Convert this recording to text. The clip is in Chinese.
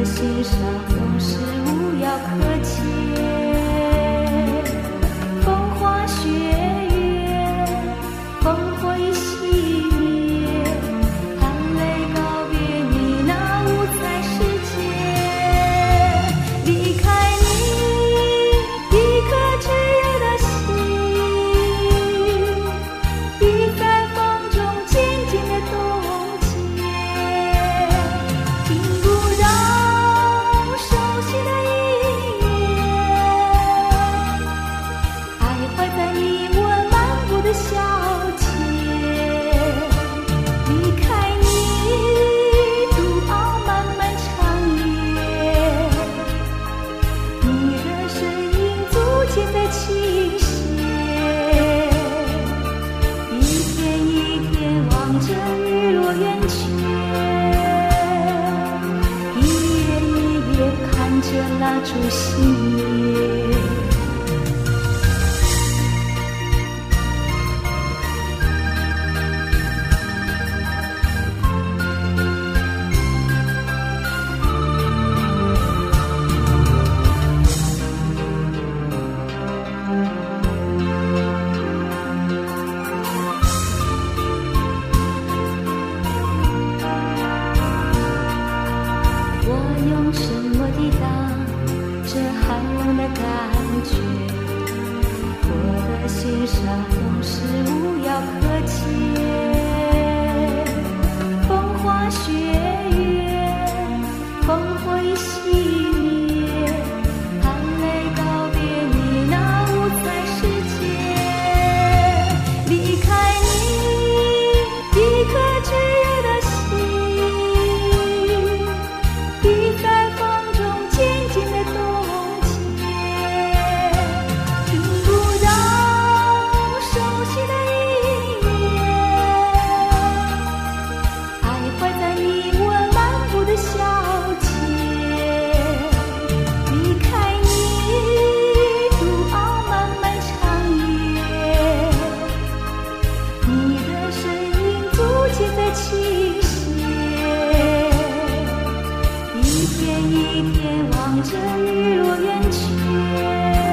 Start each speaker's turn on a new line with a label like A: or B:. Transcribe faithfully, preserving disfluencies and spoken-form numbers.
A: 心上总是无药可解，风花雪月，烽火已熄灭，含泪告别你那五彩世界。离开你一颗炙热的心，已在风中渐渐的冻结，听不到熟悉的音乐，徘徊在你我漫步的小街。离开你独傲漫漫长夜，你的身影逐渐的倾斜，一天一天望着日落圆缺，一夜一夜看着蜡烛熄灭。我用什么抵挡这寒冷的感觉？我的心上总是无药可解，风花雪月，烽火已熄灭，含泪告别你那五彩世界。离开你一颗炙热的心，已在风中渐渐的冻结，听不到熟悉的音乐，徘徊在你我漫步的小街。离开你独傲漫漫长夜，你的身影逐渐的倾斜，一天一天望着日落圆缺。